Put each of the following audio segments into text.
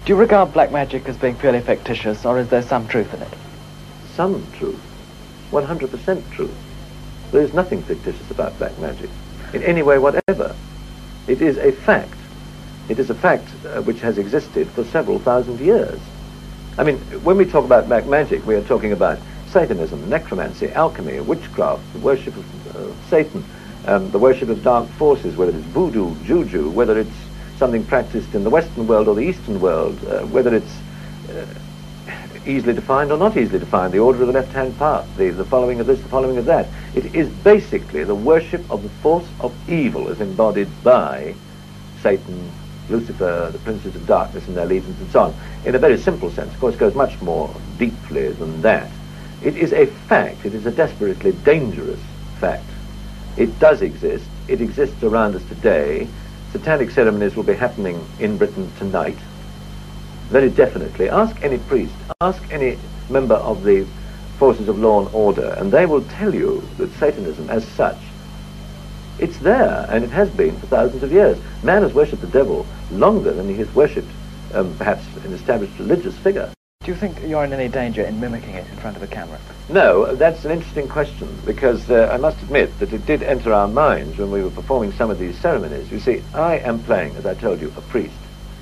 Do you regard black magic as being purely fictitious, or is there some truth in it? Some truth. 100% truth. There is nothing fictitious about black magic, in any way whatever. It is a fact. It is a fact which has existed for several thousand years. I mean, when we talk about black magic, we are talking about Satanism, necromancy, alchemy, witchcraft, the worship of Satan, the worship of dark forces, whether it's voodoo, juju, whether it's something practiced in the Western world or the Eastern world, whether it's easily defined or not easily defined, the order of the left-hand path, the following of this, the following of that. It is basically the worship of the force of evil as embodied by Satan, Lucifer, the princes of darkness and their legions and so on. In a very simple sense, of course, it goes much more deeply than that. It is a fact. It is a desperately dangerous fact. It does exist. It exists around us today. Satanic ceremonies will be happening in Britain tonight. Very definitely. Ask any priest, ask any member of the forces of law and order, and they will tell you that Satanism as such, it's there, and it has been for thousands of years. Man has worshipped the devil longer than he has worshipped perhaps an established religious figure. Do you think you're in any danger in mimicking it in front of a camera? No, that's an interesting question, because I must admit that it did enter our minds when we were performing some of these ceremonies. You see, I am playing, as I told you, a priest.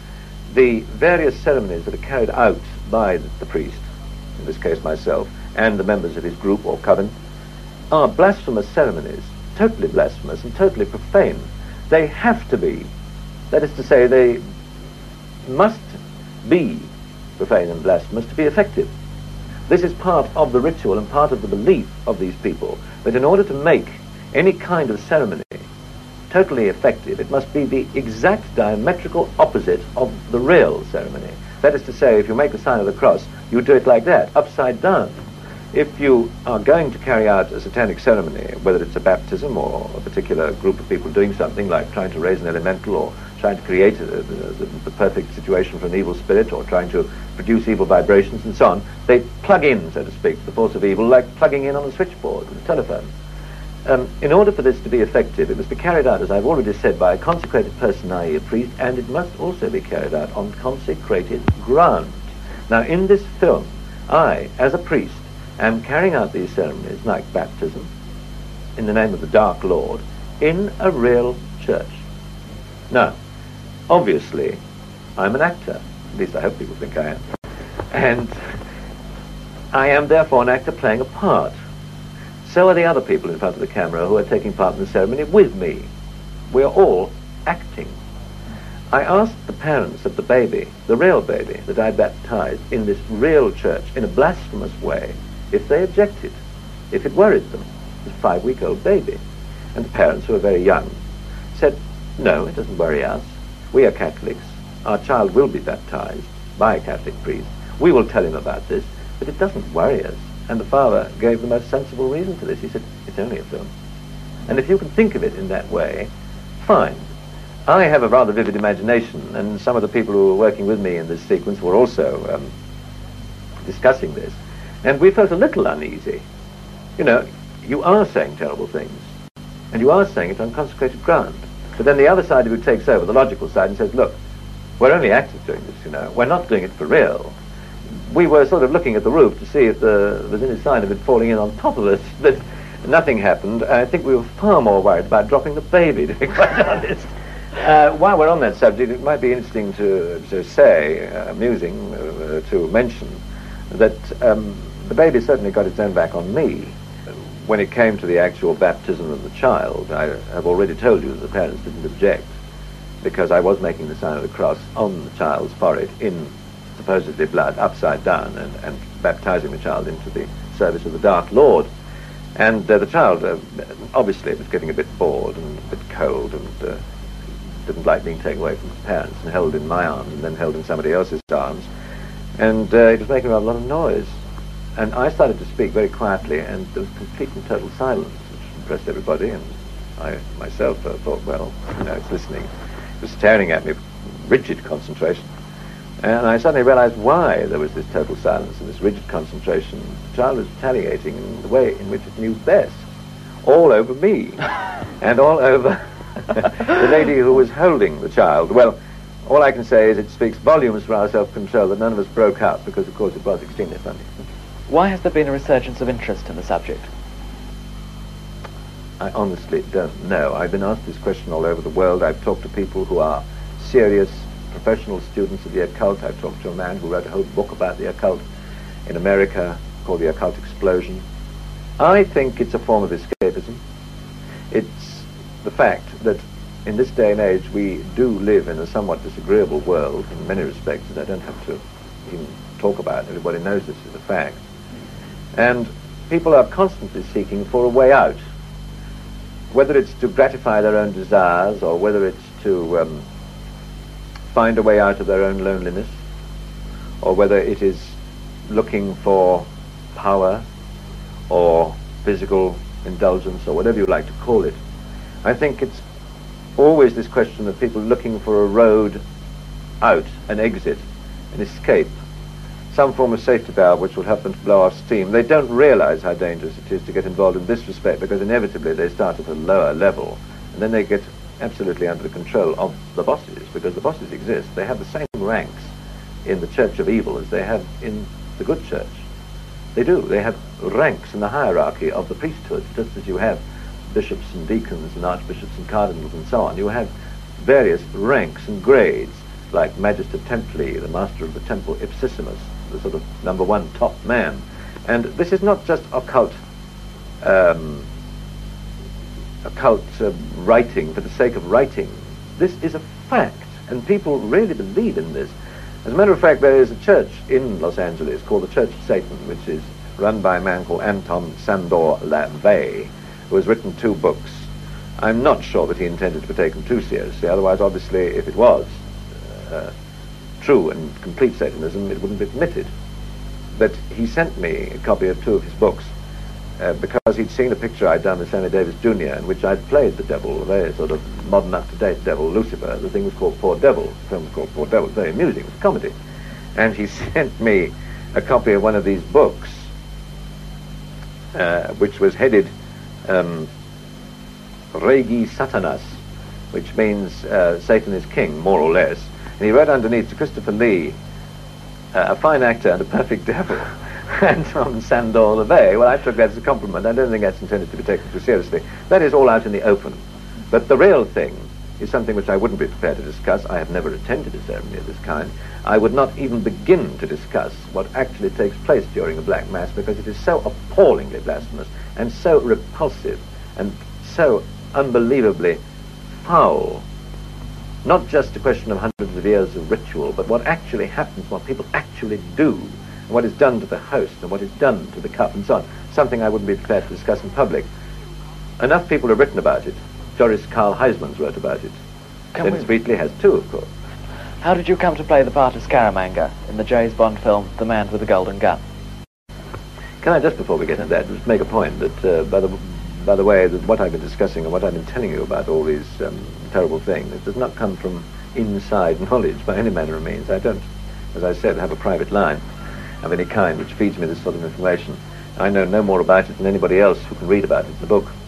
The various ceremonies that are carried out by the priest, in this case myself, and the members of his group or coven, are blasphemous ceremonies, totally blasphemous and totally profane. They have to be. That is to say, they must be profane and blasphemous to be effective. This is part of the ritual and part of the belief of these people, that in order to make any kind of ceremony totally effective, it must be the exact diametrical opposite of the real ceremony. That is to say, if you make the sign of the cross, you do it like that, upside down. If you are going to carry out a satanic ceremony, whether it's a baptism or a particular group of people doing something like trying to raise an elemental or trying to create the perfect situation for an evil spirit or trying to produce evil vibrations and so on, they plug in, so to speak, the force of evil like plugging in on a switchboard with a telephone. In order for this to be effective, it must be carried out, as I've already said, by a consecrated person, i.e. a priest, and it must also be carried out on consecrated ground. Now, in this film, I, as a priest, am carrying out these ceremonies, like baptism, in the name of the Dark Lord, in a real church. Now, obviously, I'm an actor. At least I hope people think I am. And I am therefore an actor playing a part. So are the other people in front of the camera who are taking part in the ceremony with me. We are all acting. I asked the parents of the baby, the real baby that I baptized in this real church in a blasphemous way, if they objected, if it worried them. It was a 5-week-old baby. And the parents, who were very young, said, no, it doesn't worry us. We are Catholics. Our child will be baptized by a Catholic priest. We will tell him about this, but it doesn't worry us. And the father gave the most sensible reason for this. He said, it's only a film. And if you can think of it in that way, fine. I have a rather vivid imagination, and some of the people who were working with me in this sequence were also discussing this. And we felt a little uneasy. You know, you are saying terrible things, and you are saying it on consecrated ground. But then the other side of you takes over, the logical side, and says, look, we're only actors doing this, you know. We're not doing it for real. We were sort of looking at the roof to see if there was any sign of it falling in on top of us, but nothing happened. I think we were far more worried about dropping the baby, to be quite honest. While we're on that subject, it might be interesting to say, amusing to mention, that the baby certainly got its own back on me. When it came to the actual baptism of the child, I have already told you that the parents didn't object, because I was making the sign of the cross on the child's forehead in supposedly blood, upside down, and baptizing the child into the service of the Dark Lord. And the child, obviously, was getting a bit bored and a bit cold and didn't like being taken away from his parents and held in my arms and then held in somebody else's arms. And it was making a lot of noise. And I started to speak very quietly, and there was complete and total silence, which impressed everybody. And I myself thought, well, you know, it's listening. It was staring at me with rigid concentration. And I suddenly realized why there was this total silence and this rigid concentration. The child was retaliating in the way in which it knew best, all over me, and all over the lady who was holding the child. Well, All I can say is it speaks volumes for our self-control that none of us broke out, because, of course, it was extremely funny. Why has there been a resurgence of interest in the subject? I honestly don't know. I've been asked this question all over the world. I've talked to people who are serious professional students of the occult. I've talked to a man who wrote a whole book about the occult in America called The Occult Explosion. I think it's a form of escapism. It's the fact that in this day and age we do live in a somewhat disagreeable world in many respects that I don't have to even talk about. Everybody knows this is a fact. And people are constantly seeking for a way out, whether it's to gratify their own desires or whether it's to find a way out of their own loneliness, or whether it is looking for power or physical indulgence or whatever you like to call it. I think it's always this question of people looking for a road out, an exit, an escape, some form of safety valve which will help them to blow off steam. They don't realize how dangerous it is to get involved in this respect, because inevitably they start at a lower level and then they get absolutely under the control of the bosses, because the bosses exist. They have the same ranks in the Church of Evil as they have in the good church. They do. They have ranks in the hierarchy of the priesthood, just as you have bishops and deacons and archbishops and cardinals and so on. You have various ranks and grades, like Magister Templi, the master of the temple, Ipsissimus, the sort of number one top man. And this is not just occult writing for the sake of writing. This is a fact, and people really believe in this. As a matter of fact, there is a church in Los Angeles called the Church of Satan, which is run by a man called Anton Sandor LaVey, who has written 2 books. I'm not sure that he intended to be taken too seriously, otherwise, obviously, if it was true and complete Satanism, it wouldn't be admitted. But he sent me a copy of 2 of his books because he'd seen a picture I'd done with Sammy Davis Jr. in which I'd played the devil, a very sort of modern, up-to-date devil, Lucifer. The thing was called Poor Devil. The film was called Poor Devil. It was very amusing. It was a comedy. And he sent me a copy of one of these books, which was headed Regi Satanas, which means Satan is king, more or less. And he wrote underneath to Christopher Lee, a fine actor and a perfect devil. And from Sandor LaVey, well, I took that as a compliment. I don't think that's intended to be taken too seriously. That is all out in the open. But the real thing is something which I wouldn't be prepared to discuss. I have never attended a ceremony of this kind. I would not even begin to discuss what actually takes place during a Black Mass, because it is so appallingly blasphemous and so repulsive and so unbelievably foul. Not just a question of hundreds of years of ritual, but what actually happens, what people actually do, and what is done to the host, and what is done to the cup, and so on. Something I wouldn't be prepared to discuss in public. Enough people have written about it. Joris Karl Huysmans wrote about it. Dennis Wheatley has too, of course. How did you come to play the part of Scaramanga in the James Bond film The Man with the Golden Gun? Can I, just before we get into that, just make a point that, by the way, that what I've been discussing and what I've been telling you about all these terrible things, it does not come from inside knowledge by any manner of means. I don't, as I said, have a private line of any kind which feeds me this sort of information. I know no more about it than anybody else who can read about it in the book.